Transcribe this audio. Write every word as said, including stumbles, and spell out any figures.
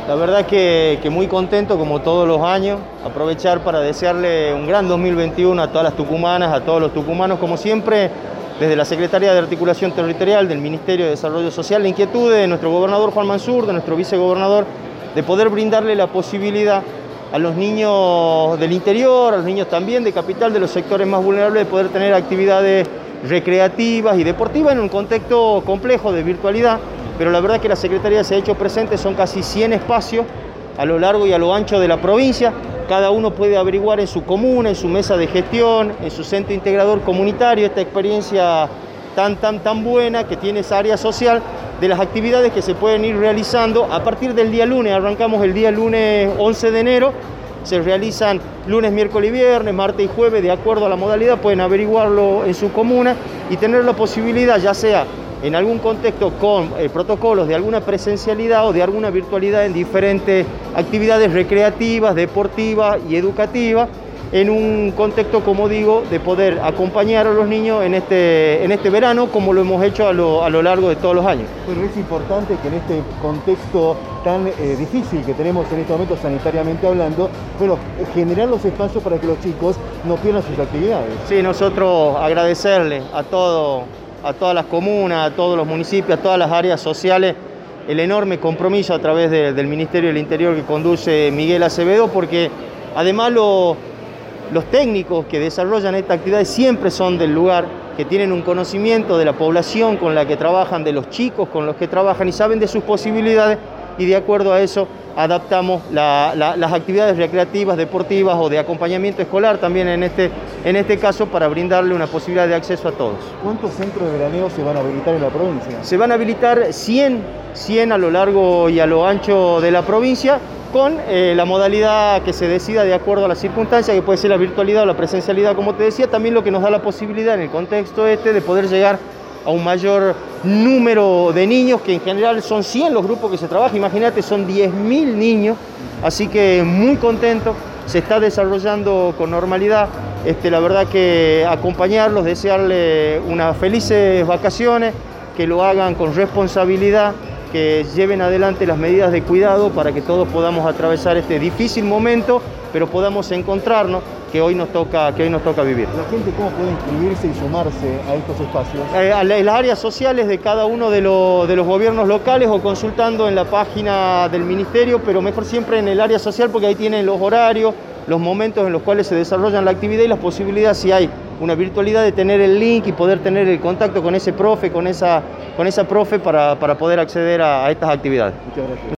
La verdad que, que muy contento, como todos los años, aprovechar para desearle un gran dos mil veintiuno a todas las tucumanas, a todos los tucumanos, como siempre, desde la Secretaría de Articulación Territorial del Ministerio de Desarrollo Social, la inquietud de nuestro gobernador Juan Mansur, de nuestro vicegobernador, de poder brindarle la posibilidad a los niños del interior, a los niños también de capital, de los sectores más vulnerables, de poder tener actividades recreativas y deportivas en un contexto complejo de virtualidad, pero la verdad que la Secretaría se ha hecho presente, son casi cien espacios a lo largo y a lo ancho de la provincia, cada uno puede averiguar en su comuna, en su mesa de gestión, en su centro integrador comunitario, esta experiencia tan, tan, tan buena que tiene esa área social, de las actividades que se pueden ir realizando a partir del día lunes. Arrancamos el día lunes once de enero, se realizan lunes, miércoles y viernes, martes y jueves, de acuerdo a la modalidad, pueden averiguarlo en su comuna y tener la posibilidad, ya sea en algún contexto con eh, protocolos de alguna presencialidad o de alguna virtualidad en diferentes actividades recreativas, deportivas y educativas, en un contexto, como digo, de poder acompañar a los niños en este, en este verano, como lo hemos hecho a lo, a lo largo de todos los años. Pero es importante que en este contexto tan eh, difícil que tenemos en este momento sanitariamente hablando, bueno, generar los espacios para que los chicos no pierdan sus actividades. Sí, nosotros agradecerle a, todo, a todas las comunas, a todos los municipios, a todas las áreas sociales, el enorme compromiso a través de, del Ministerio del Interior que conduce Miguel Acevedo, porque además lo Los técnicos que desarrollan esta actividad siempre son del lugar, que tienen un conocimiento de la población con la que trabajan, de los chicos con los que trabajan y saben de sus posibilidades, y de acuerdo a eso adaptamos la, la, las actividades recreativas, deportivas o de acompañamiento escolar también en este, en este caso, para brindarle una posibilidad de acceso a todos. ¿Cuántos centros de veraneo se van a habilitar en la provincia? Se van a habilitar cien, cien a lo largo y a lo ancho de la provincia, con eh, la modalidad que se decida de acuerdo a las circunstancias, que puede ser la virtualidad o la presencialidad, como te decía, también lo que nos da la posibilidad en el contexto este de poder llegar a un mayor número de niños, que en general son cien los grupos que se trabajan, imagínate, son diez mil niños, así que muy contento, se está desarrollando con normalidad, este, la verdad que acompañarlos, desearles unas felices vacaciones, que lo hagan con responsabilidad, que lleven adelante las medidas de cuidado para que todos podamos atravesar este difícil momento, pero podamos encontrarnos, que hoy nos toca, que hoy nos toca vivir. ¿La gente cómo puede inscribirse y sumarse a estos espacios? Eh, a las áreas sociales de cada uno de, lo, de los gobiernos locales o consultando en la página del ministerio, pero mejor siempre en el área social, porque ahí tienen los horarios, los momentos en los cuales se desarrollan la actividad y las posibilidades, si hay una virtualidad, de tener el link y poder tener el contacto con ese profe, con esa, con esa profe para, para poder acceder a, a estas actividades. Muchas gracias.